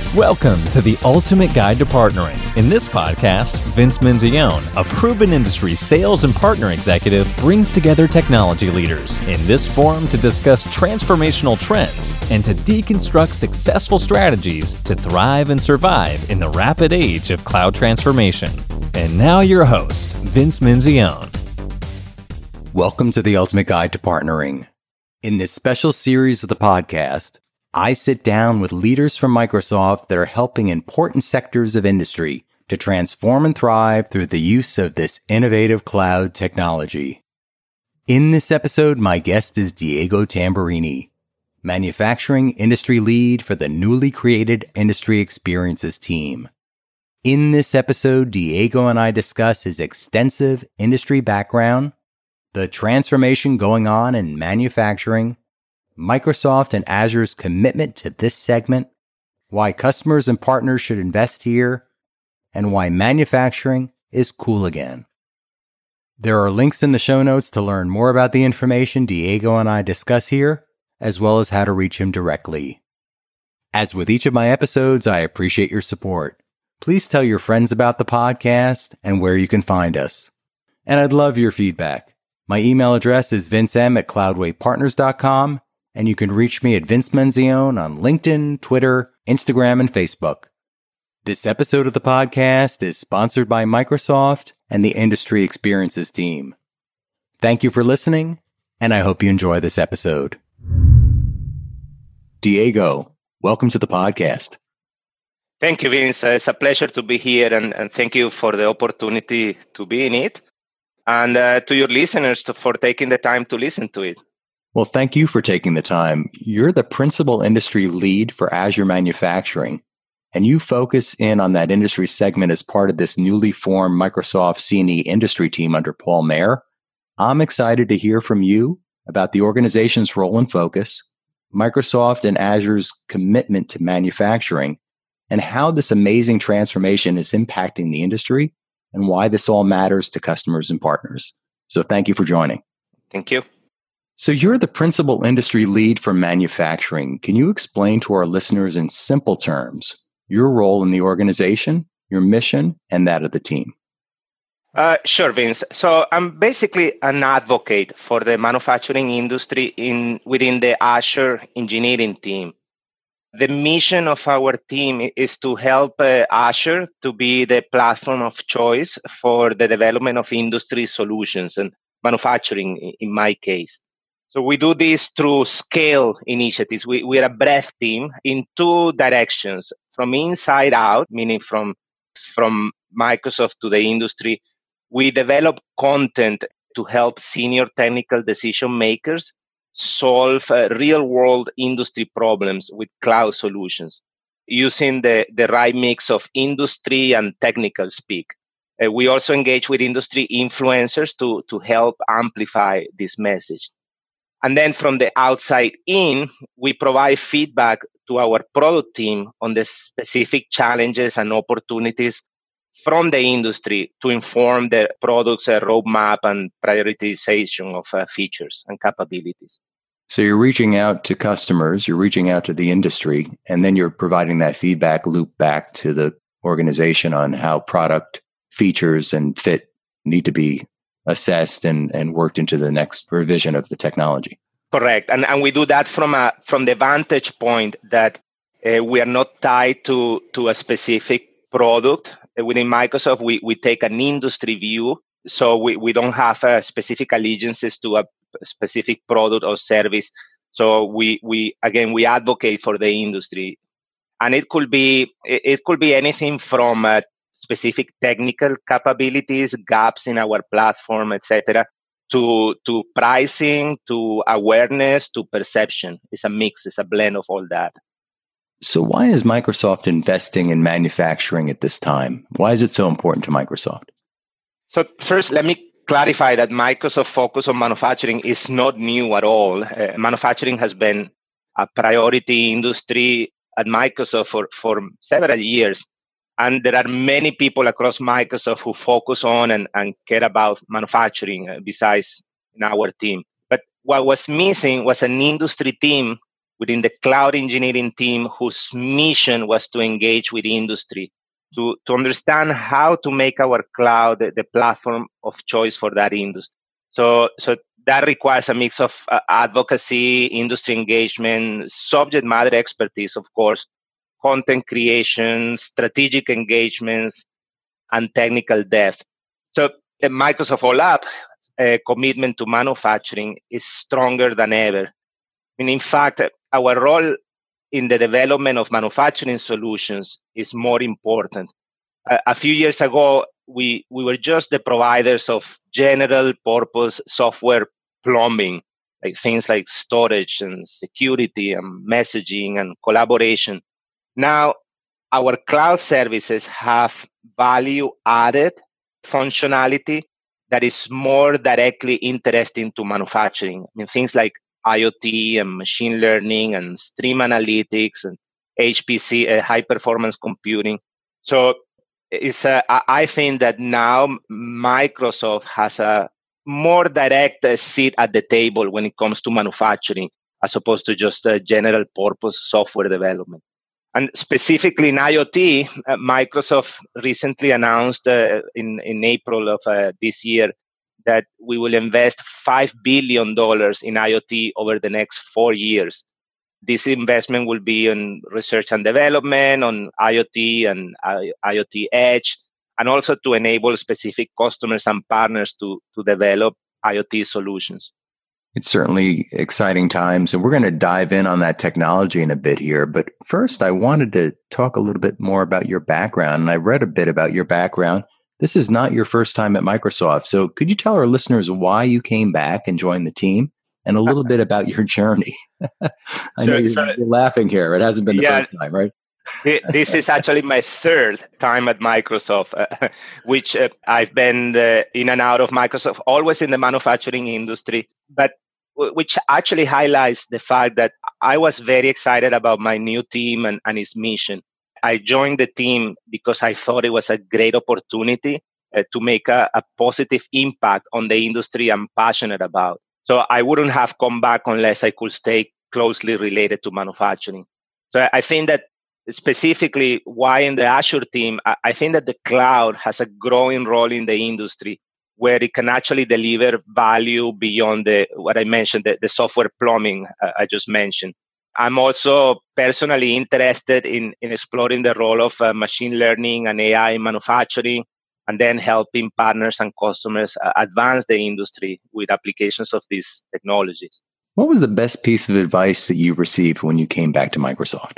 Welcome to the Ultimate Guide to Partnering. In this podcast, Vince Menzione, a proven industry sales and partner executive, brings together technology leaders in this forum to discuss transformational trends and to deconstruct successful strategies to thrive and survive in the rapid age of cloud transformation. And now your host, Vince Menzione. Welcome to the Ultimate Guide to Partnering. In this special series of the podcast, I sit down with leaders from Microsoft that are helping important sectors of industry to transform and thrive through the use of this innovative cloud technology. In this episode, my guest is Diego Tamburini, manufacturing industry lead for the newly created Industry Experiences team. In this episode, Diego and I discuss his extensive industry background, the transformation going on in manufacturing, Microsoft and Azure's commitment to this segment, why customers and partners should invest here, and why manufacturing is cool again. There are links in the show notes to learn more about the information Diego and I discuss here, as well as how to reach him directly. As with each of my episodes, I appreciate your support. Please tell your friends about the podcast and where you can find us. And I'd love your feedback. My email address is vincem@cloudwaypartners.com. And you can reach me at Vince Menzione on LinkedIn, Twitter, Instagram, and Facebook. This episode of the podcast is sponsored by Microsoft and the Industry Experiences team. Thank you for listening, and I hope you enjoy this episode. Diego, welcome to the podcast. Thank you, Vince. It's a pleasure to be here, and thank you for the opportunity to be in it, and to your listeners for taking the time to listen to it. Well, thank you for taking the time. You're the principal industry lead for Azure Manufacturing, and you focus in on that industry segment as part of this newly formed Microsoft C&E industry team under Paul Mayer. I'm excited to hear from you about the organization's role and focus, Microsoft and Azure's commitment to manufacturing, and how this amazing transformation is impacting the industry and why this all matters to customers and partners. So thank you for joining. Thank you. So you're the principal industry lead for manufacturing. Can you explain to our listeners in simple terms your role in the organization, your mission, and that of the team? Sure, Vince. So I'm basically an advocate for the manufacturing industry within the Azure engineering team. The mission of our team is to help Azure to be the platform of choice for the development of industry solutions and manufacturing, in my case. So we do this through scale initiatives. We're a breadth team in two directions, from inside out, meaning from Microsoft to the industry. We develop content to help senior technical decision makers solve real-world industry problems with cloud solutions using the right mix of industry and technical speak. We also engage with industry influencers to help amplify this message. And then from the outside in, we provide feedback to our product team on the specific challenges and opportunities from the industry to inform the product's roadmap and prioritization of features and capabilities. So you're reaching out to customers, you're reaching out to the industry, and then you're providing that feedback loop back to the organization on how product features and fit need to be assessed and worked into the next revision of the technology. Correct. And we do that from the vantage point that we are not tied to a specific product. Within Microsoft, we take an industry view. So we don't have specific allegiances to a specific product or service. So we advocate for the industry. And it could be anything from specific technical capabilities, gaps in our platform, etc., to pricing, to awareness, to perception. It's a mix, it's a blend of all that. So why is Microsoft investing in manufacturing at this time? Why is it so important to Microsoft? So first, let me clarify that Microsoft focus on manufacturing is not new at all. Manufacturing has been a priority industry at Microsoft for several years. And there are many people across Microsoft who focus on and care about manufacturing besides in our team. But what was missing was an industry team within the cloud engineering team whose mission was to engage with industry, to understand how to make our cloud the platform of choice for that industry. So that requires a mix of advocacy, industry engagement, subject matter expertise, of course, content creation, strategic engagements, and technical depth. So the Microsoft All Up commitment to manufacturing is stronger than ever. And in fact, our role in the development of manufacturing solutions is more important. A few years ago, we were just the providers of general purpose software plumbing, like things like storage and security and messaging and collaboration. Now, our cloud services have value added functionality that is more directly interesting to manufacturing. I mean, things like IoT and machine learning and stream analytics and HPC, high performance computing. So I think that now Microsoft has a more direct seat at the table when it comes to manufacturing, as opposed to just general purpose software development. And specifically in IoT, Microsoft recently announced in April of this year that we will invest $5 billion in IoT over the next 4 years. This investment will be on research and development, on IoT and IoT Edge, and also to enable specific customers and partners to develop IoT solutions. It's certainly exciting times, and we're going to dive in on that technology in a bit here. But first, I wanted to talk a little bit more about your background, and I've read a bit about your background. This is not your first time at Microsoft. So could you tell our listeners why you came back and joined the team and a little bit about your journey? I know you're laughing here. It hasn't been the first time, right? This is actually my third time at Microsoft, which I've been in and out of Microsoft, always in the manufacturing industry, but which actually highlights the fact that I was very excited about my new team and its mission. I joined the team because I thought it was a great opportunity to make a positive impact on the industry I'm passionate about. So I wouldn't have come back unless I could stay closely related to manufacturing. So I think that specifically why in the Azure team, I think that the cloud has a growing role in the industry where it can actually deliver value beyond what I mentioned, the software plumbing I just mentioned. I'm also personally interested in exploring the role of machine learning and AI in manufacturing, and then helping partners and customers advance the industry with applications of these technologies. What was the best piece of advice that you received when you came back to Microsoft?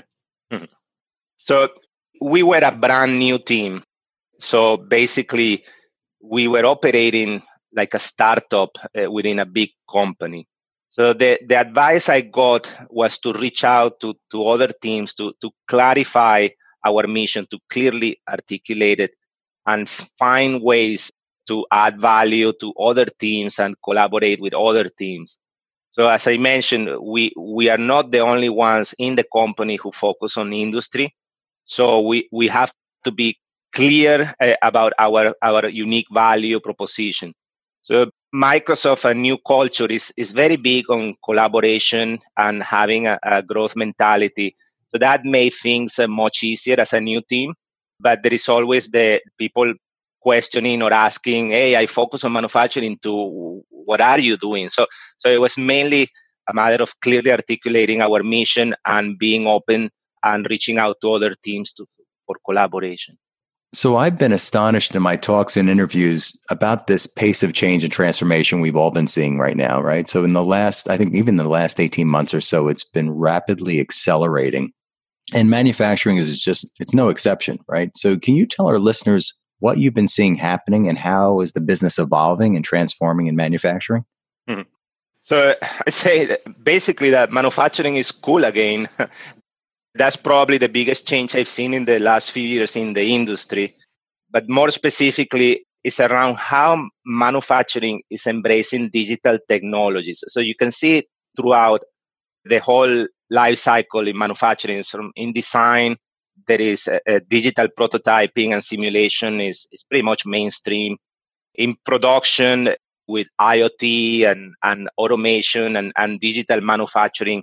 So we were a brand new team. So basically, we were operating like a startup within a big company. So the advice I got was to reach out to other teams to clarify our mission, to clearly articulate it, and find ways to add value to other teams and collaborate with other teams. So as I mentioned, we are not the only ones in the company who focus on industry. So we have to be clear about our unique value proposition. So Microsoft, a new culture, is very big on collaboration and having a growth mentality. So that made things much easier as a new team. But there is always the people questioning or asking, hey, I focus on manufacturing too. What are you doing? So it was mainly a matter of clearly articulating our mission and being open and reaching out to other teams for collaboration. So I've been astonished in my talks and interviews about this pace of change and transformation we've all been seeing right now, right? So in the last, I think even the last 18 months or so, it's been rapidly accelerating. And manufacturing it's no exception, right? So can you tell our listeners what you've been seeing happening and how is the business evolving and transforming in manufacturing? Mm-hmm. So I say that basically that manufacturing is cool again. That's probably the biggest change I've seen in the last few years in the industry. But more specifically, it's around how manufacturing is embracing digital technologies. So you can see it throughout the whole life cycle in manufacturing. From in design, there is digital prototyping and simulation is pretty much mainstream. In production, with IoT and automation and digital manufacturing,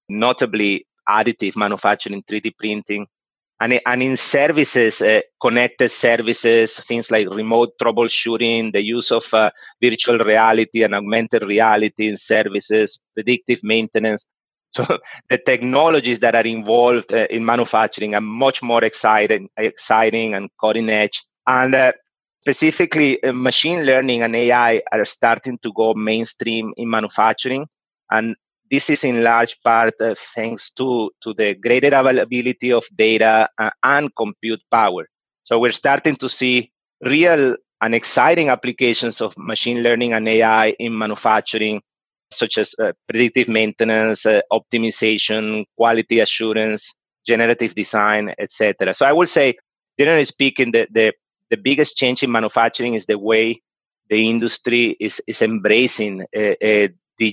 notably additive manufacturing, 3D printing, and in services, connected services, things like remote troubleshooting, the use of virtual reality and augmented reality in services, predictive maintenance. So the technologies that are involved in manufacturing are much more exciting and cutting edge. And specifically, machine learning and AI are starting to go mainstream in manufacturing. And this is in large part thanks to the greater availability of data and compute power. So we're starting to see real and exciting applications of machine learning and AI in manufacturing, such as predictive maintenance, optimization, quality assurance, generative design, etc. So I would say, generally speaking, the biggest change in manufacturing is the way the industry is embracing the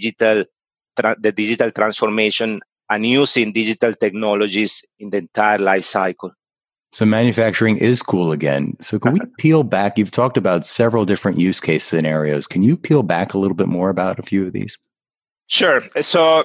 digital transformation and using digital technologies in the entire life cycle. So manufacturing is cool again. So can we peel back? You've talked about several different use case scenarios. Can you peel back a little bit more about a few of these? Sure. So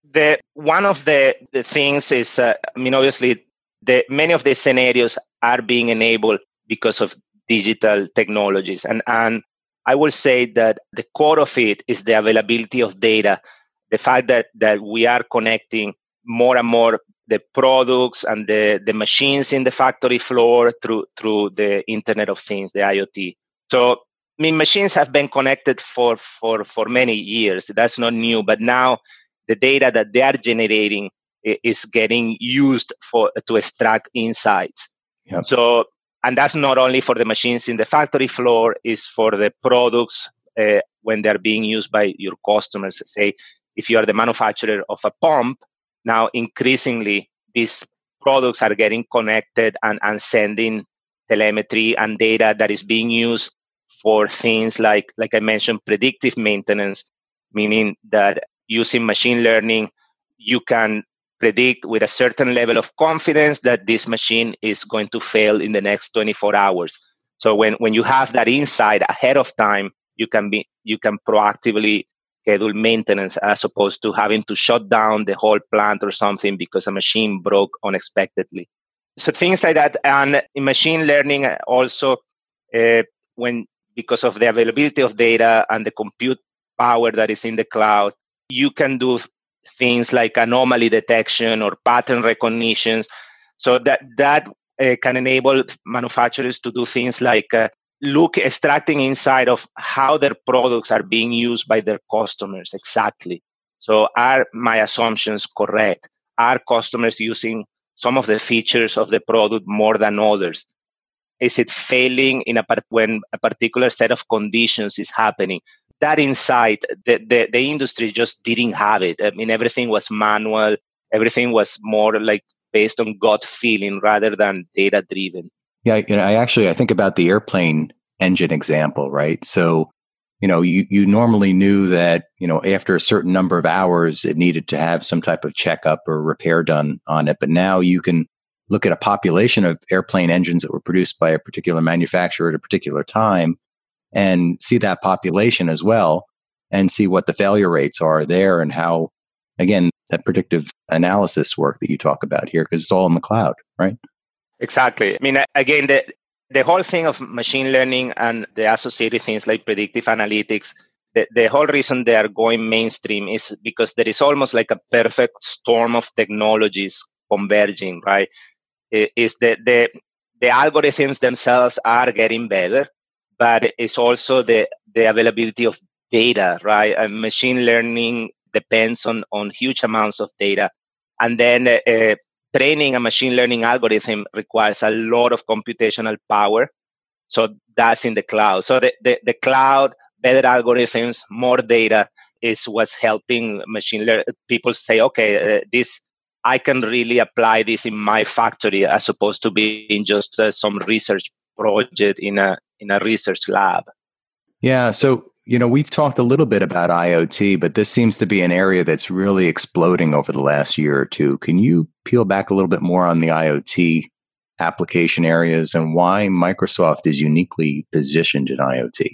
one of the things is, obviously, many of the scenarios are being enabled because of digital technologies. And I will say that the core of it is the availability of data, the fact that we are connecting more and more the products and the machines in the factory floor through the Internet of Things, the IoT. So, machines have been connected for many years. That's not new. But now the data that they are generating is getting used to extract insights. Yep. So, and that's not only for the machines in the factory floor, it's for the products when they're being used by your customers. Say, if you are the manufacturer of a pump, now increasingly these products are getting connected and sending telemetry and data that is being used for things like I mentioned, predictive maintenance, meaning that using machine learning, you can predict with a certain level of confidence that this machine is going to fail in the next 24 hours. So when you have that insight ahead of time, you can proactively schedule maintenance as opposed to having to shut down the whole plant or something because a machine broke unexpectedly. So things like that. And in machine learning also, because of the availability of data and the compute power that is in the cloud, you can do things like anomaly detection or pattern recognition. So that can enable manufacturers to do things like extracting insight of how their products are being used by their customers exactly. So are my assumptions correct? Are customers using some of the features of the product more than others? Is it failing when a particular set of conditions is happening? That insight, the industry just didn't have it. Everything was manual. Everything was more like based on gut feeling rather than data driven. Yeah, I think about the airplane engine example, right? So, you normally knew that, after a certain number of hours, it needed to have some type of checkup or repair done on it. But now you can look at a population of airplane engines that were produced by a particular manufacturer at a particular time and see that population as well and see what the failure rates are there and how, again, that predictive analysis work that you talk about here, because it's all in the cloud, right? Exactly. Again, the whole thing of machine learning and the associated things like predictive analytics, the whole reason they are going mainstream is because there is almost like a perfect storm of technologies converging, right? Is that the algorithms themselves are getting better, but it's also the availability of data, right? And machine learning depends on huge amounts of data. And then training a machine learning algorithm requires a lot of computational power. So that's in the cloud. So the cloud, better algorithms, more data is what's helping machine learning. People say, okay, I can really apply this in my factory as opposed to being just some research project in a research lab. Yeah. So, we've talked a little bit about IoT, but this seems to be an area that's really exploding over the last year or two. Can you peel back a little bit more on the IoT application areas and why Microsoft is uniquely positioned in IoT?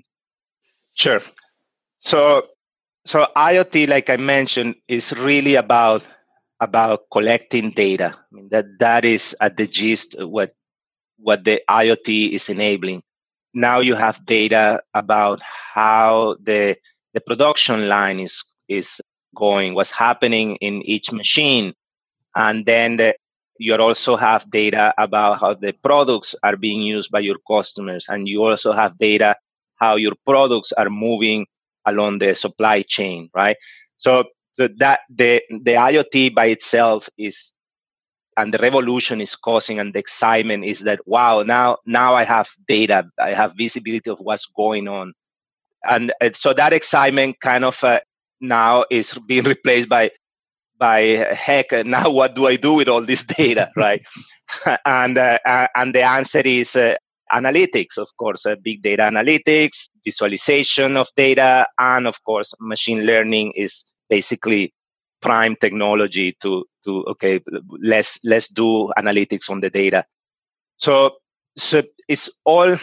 Sure. So IoT, like I mentioned, is really about about collecting data. I mean, that is at the gist of what the IoT is enabling. Now you have data about how the production line is going, what's happening in each machine, and then you also have data about how the products are being used by your customers, and you also have data how your products are moving along the supply chain, right? So that the IoT by itself is, and the revolution is causing, and the excitement is that, wow, now I have data, I have visibility of what's going on, and so that excitement kind of now is being replaced by heck, now what do I do with all this data, right? And the answer is analytics, of course, big data analytics, visualization of data, and of course, machine learning is basically prime technology to okay, let's do analytics on the data. So it's all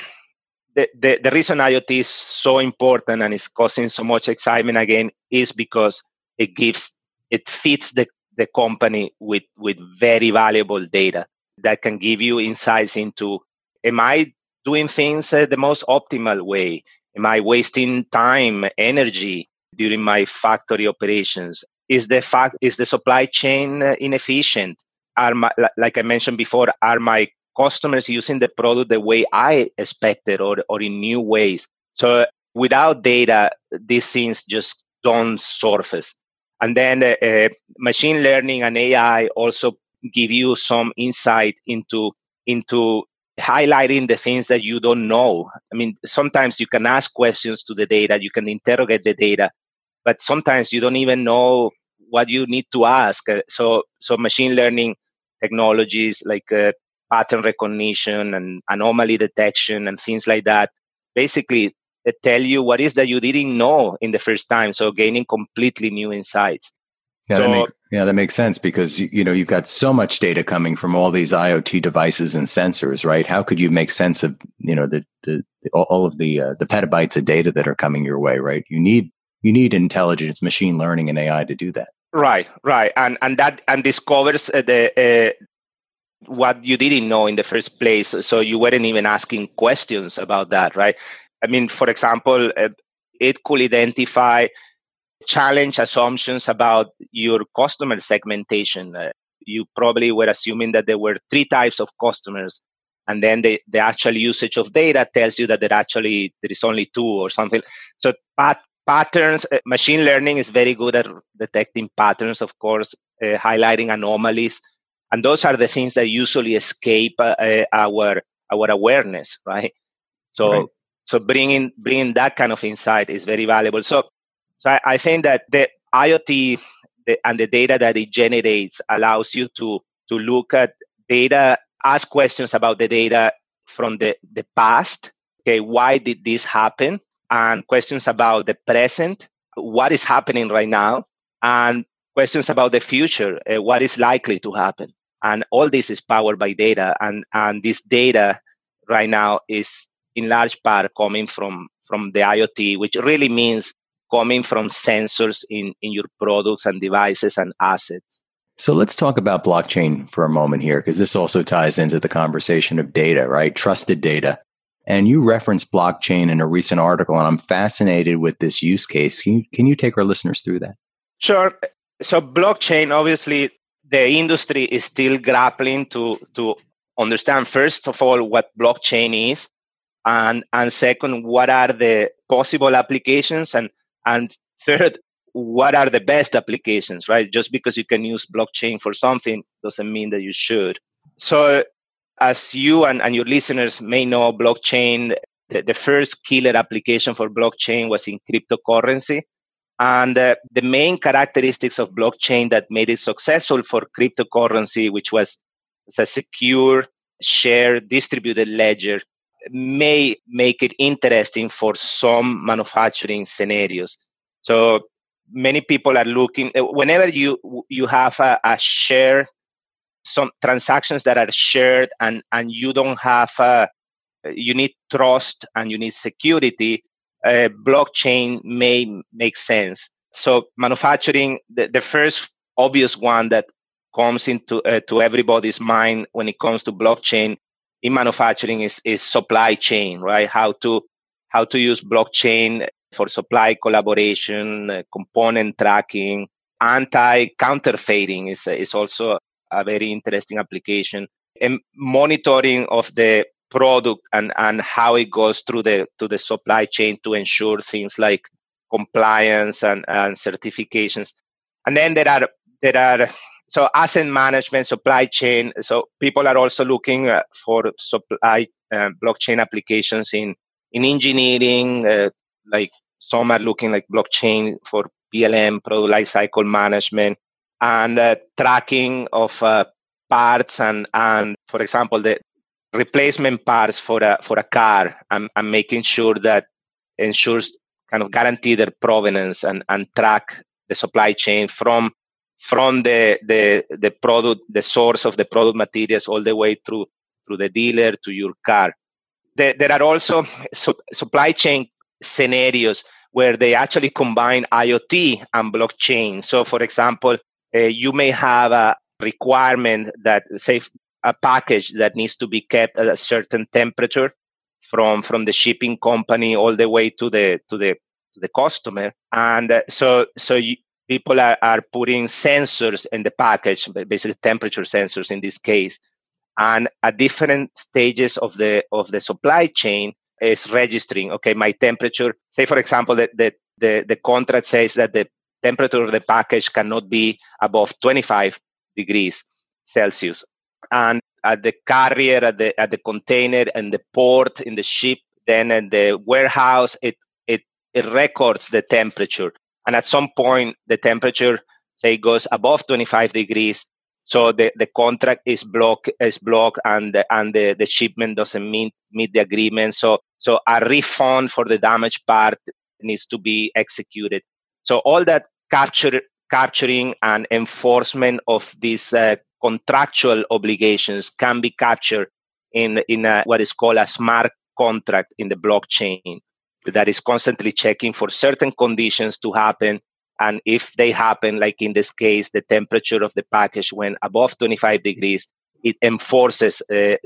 the reason IoT is so important and is causing so much excitement again is because it feeds the company with very valuable data that can give you insights into, am I doing things the most optimal way? Am I wasting time, energy during my factory operations? Is the supply chain inefficient? Like I mentioned before, are my customers using the product the way I expected or in new ways? So without data, these things just don't surface. And then machine learning and AI also give you some insight into highlighting the things that you don't know. I mean, sometimes you can ask questions to the data, you can interrogate the data, but sometimes you don't even know what you need to ask. So machine learning technologies like pattern recognition and anomaly detection and things like that basically tell you what is that you didn't know in the first time. So gaining completely new insights. Yeah, that makes sense because you've got so much data coming from all these IoT devices and sensors, right? How could you make sense of all of the petabytes of data that are coming your way, right? You need intelligence, machine learning, and AI to do that. Right, and discovers what you didn't know in the first place. So you weren't even asking questions about that, right? I mean, for example, it could identify challenge assumptions about your customer segmentation. You probably were assuming that there were 3 types of customers, and then the actual usage of data tells you that there is only 2 or something. So patterns, machine learning is very good at detecting patterns, of course, highlighting anomalies, and those are the things that usually escape our awareness, right? So right. So bringing that kind of insight is very valuable. So I think that the IoT and the data that it generates allows you to look at data, ask questions about the data from the past. Okay, why did this happen? And questions about the present, what is happening right now, and questions about the future, what is likely to happen. And all this is powered by data, and this data right now is in large part coming from the IoT, which really means coming from sensors in your products and devices and assets. So let's talk about blockchain for a moment here, because this also ties into the conversation of data, right? Trusted data. And you referenced blockchain in a recent article, and I'm fascinated with this use case. Can you take our listeners through that? Sure. So blockchain, obviously, the industry is still grappling to understand, first of all, what blockchain is, and second, what are the possible applications, and third, what are the best applications, right? Just because you can use blockchain for something doesn't mean that you should. So as you and your listeners may know, blockchain, the first killer application for blockchain was in cryptocurrency. And the main characteristics of blockchain that made it successful for cryptocurrency, which was a secure, shared, distributed ledger, may make it interesting for some manufacturing scenarios. So many people are looking, whenever you have a share, some transactions that are shared and you don't have, you need trust and you need security, blockchain may make sense. So manufacturing, the first obvious one that comes into to everybody's mind when it comes to blockchain in manufacturing is supply chain, right? How to use blockchain for supply collaboration, component tracking, anti-counterfeiting is also a very interesting application, and monitoring of the product and how it goes through the supply chain to ensure things like compliance and certifications. And then there are so asset management, supply chain. So people are also looking for supply blockchain applications in engineering. Like some are looking like blockchain for PLM, product lifecycle management, and tracking of parts and for example the replacement parts for a car and making sure that ensures kind of guarantee their provenance and track the supply chain from the product, the source of the product materials, all the way through the dealer to your car. There are also supply chain scenarios where they actually combine IoT and blockchain. So, for example, you may have a requirement that, say, a package that needs to be kept at a certain temperature from the shipping company all the way to the customer, and people are putting sensors in the package, basically temperature sensors in this case, and at different stages of the supply chain is registering. Okay, my temperature. Say, for example, that the contract says that the temperature of the package cannot be above 25 degrees Celsius. And at the carrier, at the container, and the port, in the ship, then in the warehouse, it records the temperature. And at some point, the temperature, say, goes above 25 degrees. So the contract is blocked, and the shipment doesn't meet the agreement. So a refund for the damaged part needs to be executed. So all that capturing and enforcement of these contractual obligations can be captured in what is called a smart contract in the blockchain that is constantly checking for certain conditions to happen. And if they happen, like in this case, the temperature of the package went above 25 degrees, it enforces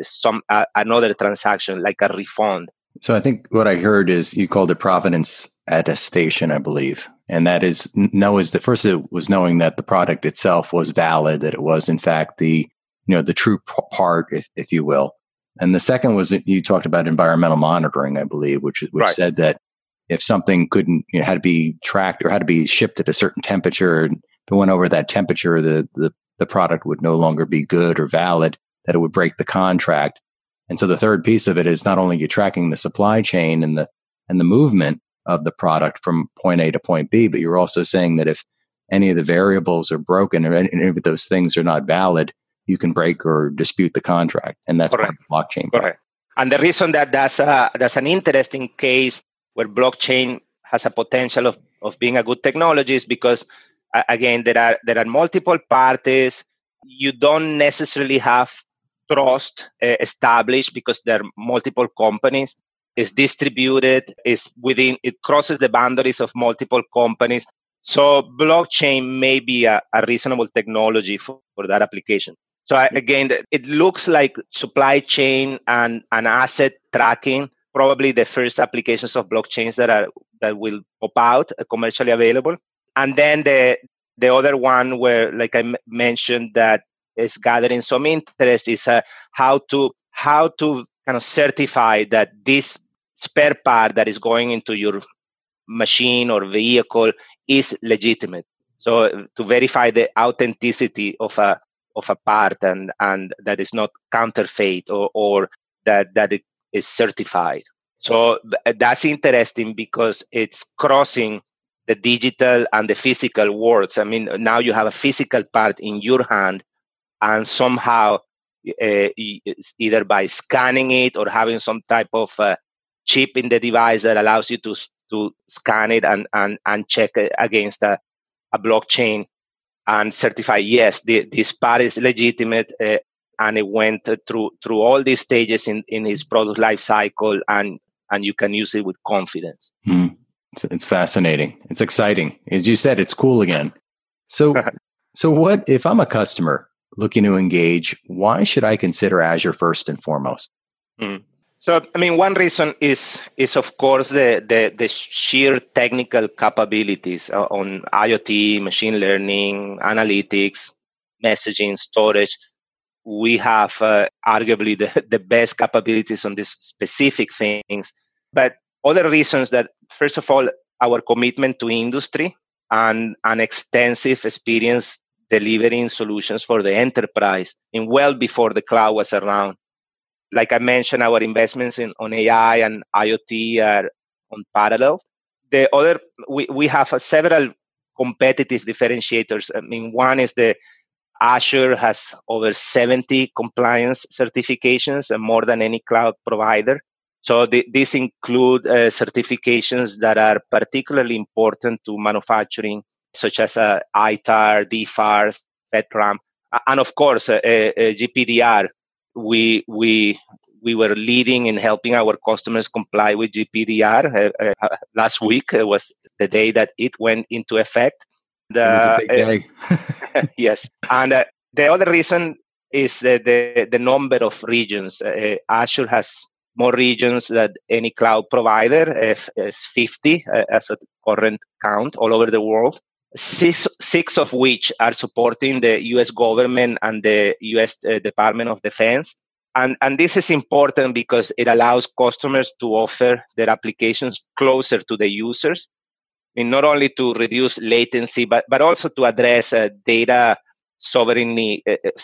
another transaction, like a refund. So I think what I heard is you called it provenance attestation, I believe. And that is, the first it was knowing that the product itself was valid, that it was in fact the true part, if you will. And the second was that you talked about environmental monitoring, I believe, which right. Said that if something had to be tracked or had to be shipped at a certain temperature, and if it went over that temperature, the product would no longer be good or valid, that it would break the contract. And so the third piece of it is not only you're tracking the supply chain and the movement of the product from point A to point B, but you're also saying that if any of the variables are broken or any of those things are not valid, you can break or dispute the contract. And that's part of the blockchain. Correct. And the reason that's an interesting case where blockchain has a potential of being a good technology is because, again, there are multiple parties. You don't necessarily have trust established because there are multiple companies. It's distributed, it crosses the boundaries of multiple companies. So blockchain may be a reasonable technology for that application. So again, it looks like supply chain and asset tracking, probably the first applications of blockchains that will pop out commercially available. And then the other one where, like I mentioned, that is gathering some interest is how to kind of certify that this spare part that is going into your machine or vehicle is legitimate. So to verify the authenticity of a part and that is not counterfeit or that it is certified. So that's interesting because it's crossing the digital and the physical worlds. I mean, now you have a physical part in your hand, and somehow either by scanning it or having some type of chip in the device that allows you to scan it and check it against a blockchain and certify, yes, this part is legitimate, and it went through all these stages in its product life cycle, and you can use it with confidence. It's fascinating. It's exciting. As you said, it's cool again. So what if I'm a customer looking to engage, why should I consider Azure first and foremost? So, one reason is of course the sheer technical capabilities on IoT, machine learning, analytics, messaging, storage. We have arguably the best capabilities on these specific things. But other reasons that, first of all, our commitment to industry and an extensive experience delivering solutions for the enterprise and well before the cloud was around. Like I mentioned, our investments on AI and IoT are on parallel. The other, we have several competitive differentiators. One is the Azure has over 70 compliance certifications and more than any cloud provider. So these include certifications that are particularly important to manufacturing, such as ITAR, DFARS, FedRAMP, and of course, GPDR. We were leading in helping our customers comply with GPDR. Last week was the day that it went into effect. It was a big day. Yes. And the other reason is the number of regions. Azure has more regions than any cloud provider, is 50 as a current count all over the world. Six of which are supporting the U.S. government and the U.S. Department of Defense. And this is important because it allows customers to offer their applications closer to the users, and not only to reduce latency, but also to address data sovereignty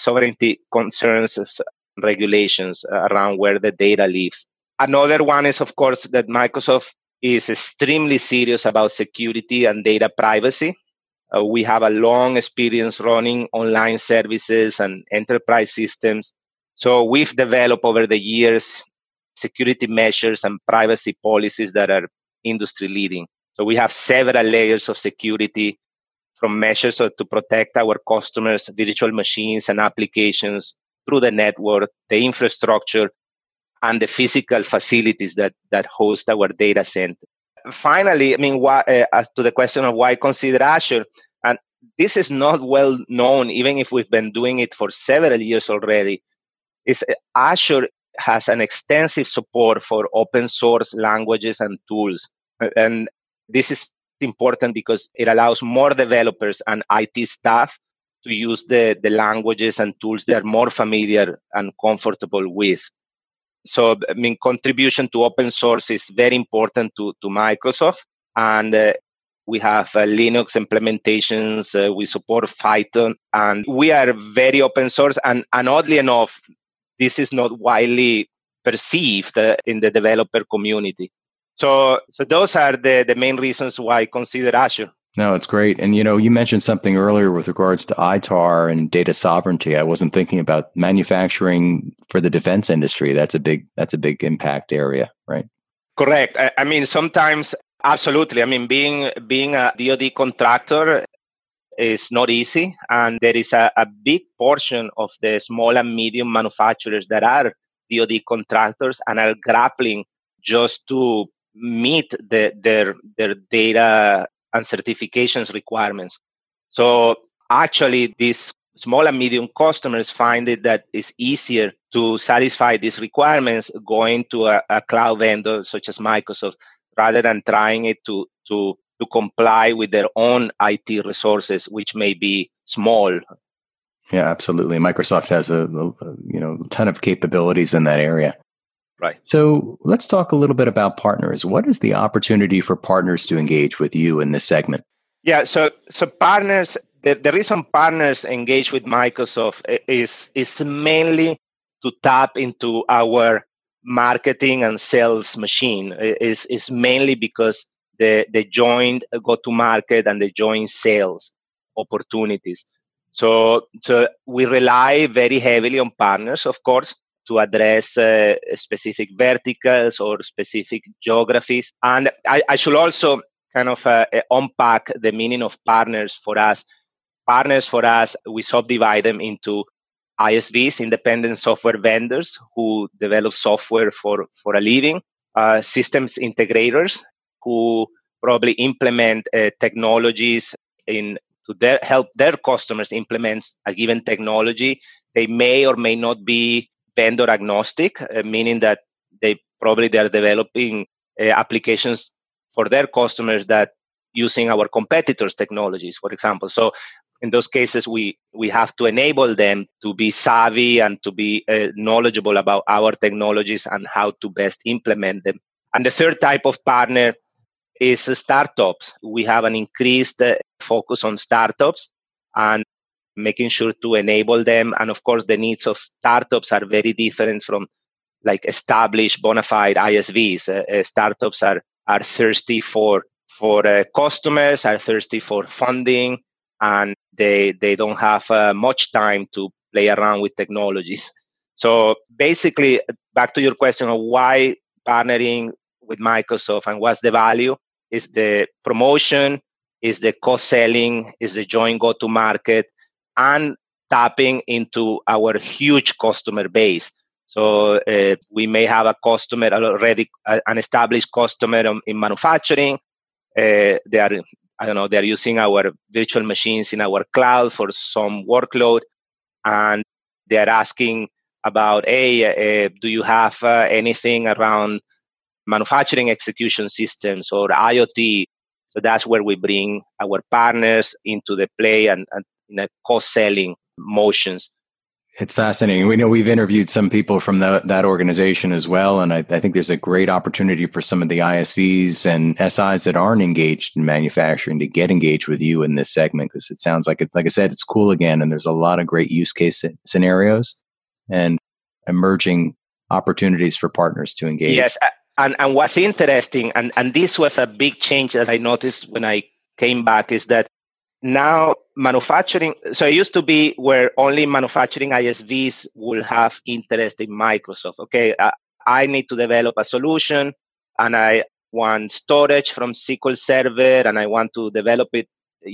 concerns, regulations around where the data lives. Another one is, of course, that Microsoft is extremely serious about security and data privacy. We have a long experience running online services and enterprise systems. So we've developed over the years security measures and privacy policies that are industry leading. So we have several layers of security, from measures to protect our customers' virtual machines and applications through the network, the infrastructure, and the physical facilities that host our data center. Finally, as to the question of why consider Azure, and this is not well known, even if we've been doing it for several years already, is Azure has an extensive support for open source languages and tools. And this is important because it allows more developers and IT staff to use the languages and tools they're more familiar and comfortable with. So, contribution to open source is very important to Microsoft. And we have Linux implementations. We support Python. And we are very open source. And oddly enough, this is not widely perceived in the developer community. So those are the main reasons why I consider Azure. No, it's great. And, you mentioned something earlier with regards to ITAR and data sovereignty. I wasn't thinking about manufacturing for the defense industry. That's a big impact area, right? Correct. Sometimes, absolutely. Being a DoD contractor is not easy. And there is a big portion of the small and medium manufacturers that are DoD contractors and are grappling just to meet their data and certifications requirements. So actually, these small and medium customers find it that it's easier to satisfy these requirements going to a cloud vendor such as Microsoft, rather than trying it to comply with their own IT resources, which may be small. Yeah, absolutely. Microsoft has a ton of capabilities in that area. Right. So let's talk a little bit about partners. What is the opportunity for partners to engage with you in this segment? Yeah, so partners, the reason partners engage with Microsoft is mainly to tap into our marketing and sales machine. Is mainly because the joint go-to-market and the joint sales opportunities. So we rely very heavily on partners, of course, to address specific verticals or specific geographies. And I should also kind of unpack the meaning of partners for us. Partners for us, we subdivide them into ISVs, independent software vendors who develop software for a living, systems integrators who probably implement technologies in help their customers implement a given technology. They may or may not be vendor agnostic, meaning that they are developing applications for their customers that using our competitors' technologies, for example. So in those cases, we have to enable them to be savvy and to be knowledgeable about our technologies and how to best implement them. And the third type of partner is startups. We have an increased focus on startups and making sure to enable them. And of course, the needs of startups are very different from like established bona fide ISVs. Startups are thirsty for customers, are thirsty for funding, and they don't have much time to play around with technologies. So basically, back to your question of why partnering with Microsoft and what's the value, is the promotion, is the co-selling, is the joint go-to-market, and tapping into our huge customer base. So we may have a customer already, an established customer in manufacturing. They are using our virtual machines in our cloud for some workload, and they are asking about, hey, do you have anything around manufacturing execution systems or IoT? So that's where we bring our partners into the play and in a co-selling motions. It's fascinating. We know we've interviewed some people from that organization as well. And I think there's a great opportunity for some of the ISVs and SIs that aren't engaged in manufacturing to get engaged with you in this segment, because it sounds like I said, it's cool again. And there's a lot of great use case scenarios and emerging opportunities for partners to engage. Yes. And what's interesting, and this was a big change that I noticed when I came back, is that now manufacturing, so it used to be where only manufacturing ISVs will have interest in Microsoft. Okay, I need to develop a solution and I want storage from SQL Server and I want to develop it,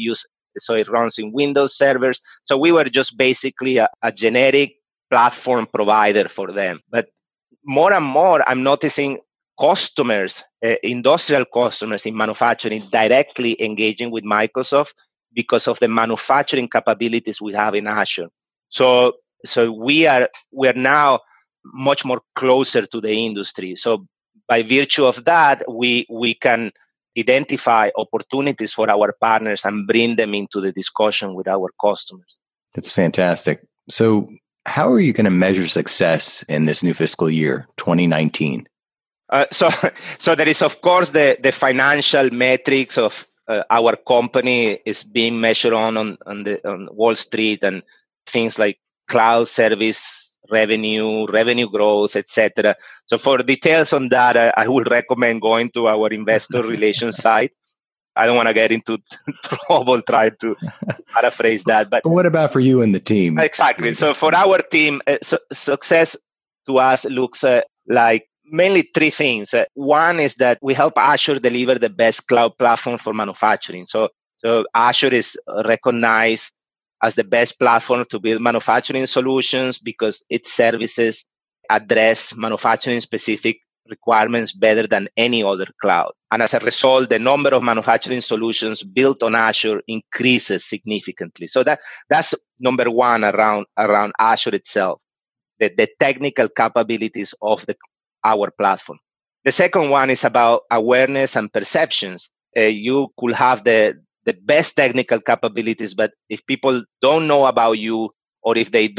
so it runs in Windows servers. So we were just basically a generic platform provider for them. But more and more, I'm noticing customers, industrial customers in manufacturing directly engaging with Microsoft because of the manufacturing capabilities we have in Azure. So we are now much more closer to the industry. So by virtue of that, we can identify opportunities for our partners and bring them into the discussion with our customers. That's fantastic. So how are you going to measure success in this new fiscal year, 2019? So there is, of course, the financial metrics of our company is being measured on Wall Street, and things like cloud service revenue growth, etc. So for details on that, I would recommend going to our investor relations site. I don't want to get into trouble trying to paraphrase that. But what about for you and the team? Exactly. So for our team, success to us looks like mainly three things. One is that we help Azure deliver the best cloud platform for manufacturing. So Azure is recognized as the best platform to build manufacturing solutions because its services address manufacturing specific requirements better than any other cloud. And as a result, the number of manufacturing solutions built on Azure increases significantly. So that's number one around Azure itself, the technical capabilities of our platform. The second one is about awareness and perceptions. You could have the best technical capabilities, but if people don't know about you, or if they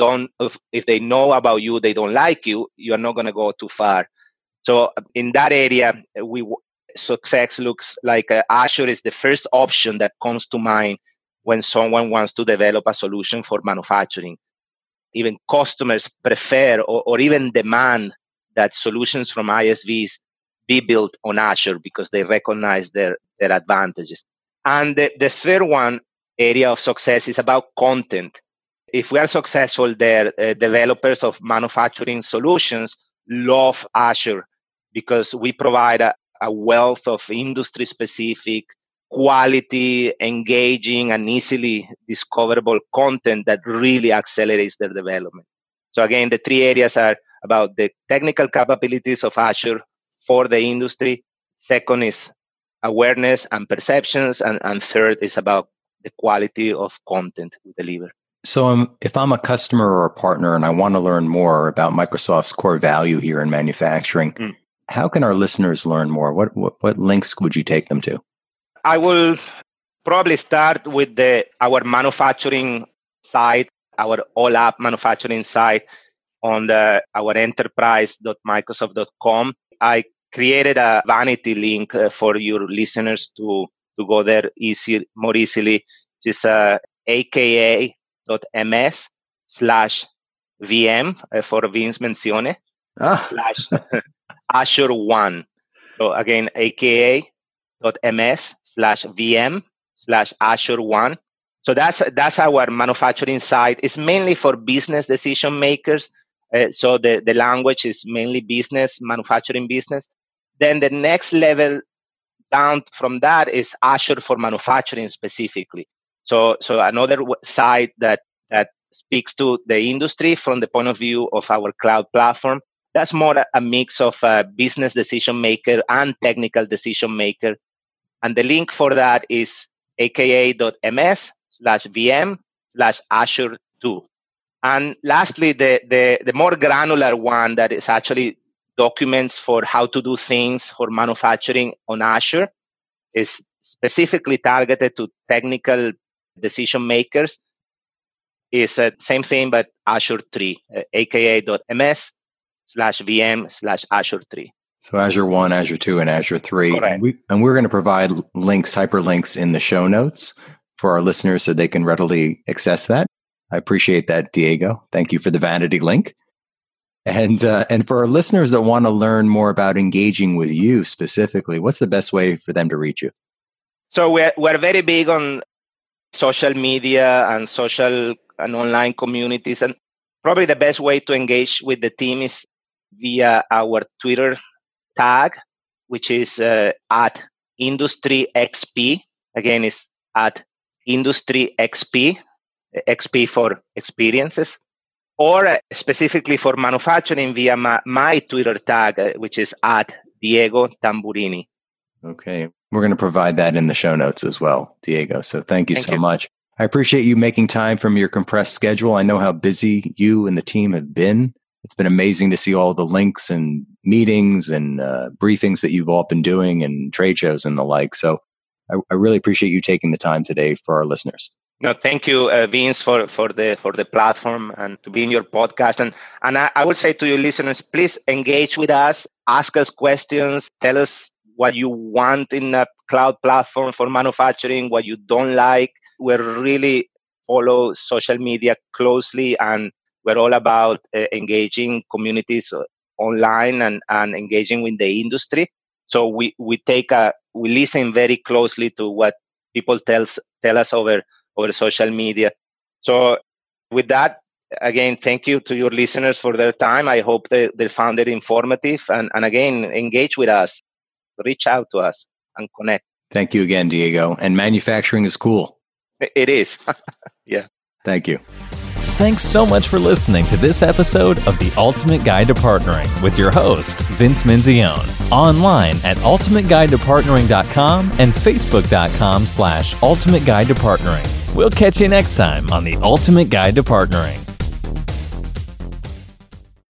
know about you, they don't like you, you're not going to go too far. So in that area, success looks like Azure is the first option that comes to mind when someone wants to develop a solution for manufacturing. Even customers prefer or even demand that solutions from ISVs be built on Azure because they recognize their advantages. And the third one area of success is about content. If we are successful there, developers of manufacturing solutions love Azure because we provide a wealth of industry-specific, quality, engaging, and easily discoverable content that really accelerates their development. So again, the three areas are about the technical capabilities of Azure for the industry. Second is awareness and perceptions. And third is about the quality of content we deliver. So if I'm a customer or a partner and I want to learn more about Microsoft's core value here in manufacturing, how can our listeners learn more? What links would you take them to? I will probably start with our manufacturing site, our all-app manufacturing site on our enterprise.microsoft.com. I created a vanity link for your listeners to go there more easily. Just aka.ms/VM for Vince Menzione /Azure One. So again, aka.ms/VM/Azure One. So that's our manufacturing site. It's mainly for business decision makers. So the language is mainly business, manufacturing business. Then the next level down from that is Azure for manufacturing specifically. So another site that speaks to the industry from the point of view of our cloud platform. That's more a mix of business decision maker and technical decision maker. And the link for that is aka.ms/VM/Azure2. And lastly, the more granular one that is actually documents for how to do things for manufacturing on Azure is specifically targeted to technical decision makers. Is same thing, but Azure 3, aka.ms/VM/Azure 3. So Azure 1, Azure 2, and Azure 3. Correct. And we're going to provide links, hyperlinks in the show notes for our listeners so they can readily access that. I appreciate that, Diego. Thank you for the vanity link. And for our listeners that want to learn more about engaging with you specifically, what's the best way for them to reach you? So we're very big on social media and social and online communities. And probably the best way to engage with the team is via our Twitter tag, which is at IndustryXP. Again, it's at IndustryXP, XP for experiences. Or specifically for manufacturing via my Twitter tag, which is at Diego Tamburini. Okay. We're going to provide that in the show notes as well, Diego. So thank you so much. I appreciate you making time from your compressed schedule. I know how busy you and the team have been. It's been amazing to see all the links and meetings and briefings that you've all been doing and trade shows and the like. So I really appreciate you taking the time today for our listeners. No, thank you, Vince, for the platform and to be in your podcast. And I would say to your listeners, please engage with us, ask us questions, tell us what you want in a cloud platform for manufacturing, what you don't like. We're really follow social media closely, and we're all about engaging communities online and engaging with the industry. So we listen very closely to what people tell us over social media. So with that, again, thank you to your listeners for their time. I hope they found it informative. And again, engage with us, reach out to us and connect. Thank you again, Diego. And manufacturing is cool. It is. Yeah. Thank you. Thanks so much for listening to this episode of The Ultimate Guide to Partnering with your host, Vince Menzione. Online at ultimateguidetopartnering.com and facebook.com/ultimateguidetopartnering. We'll catch you next time on The Ultimate Guide to Partnering.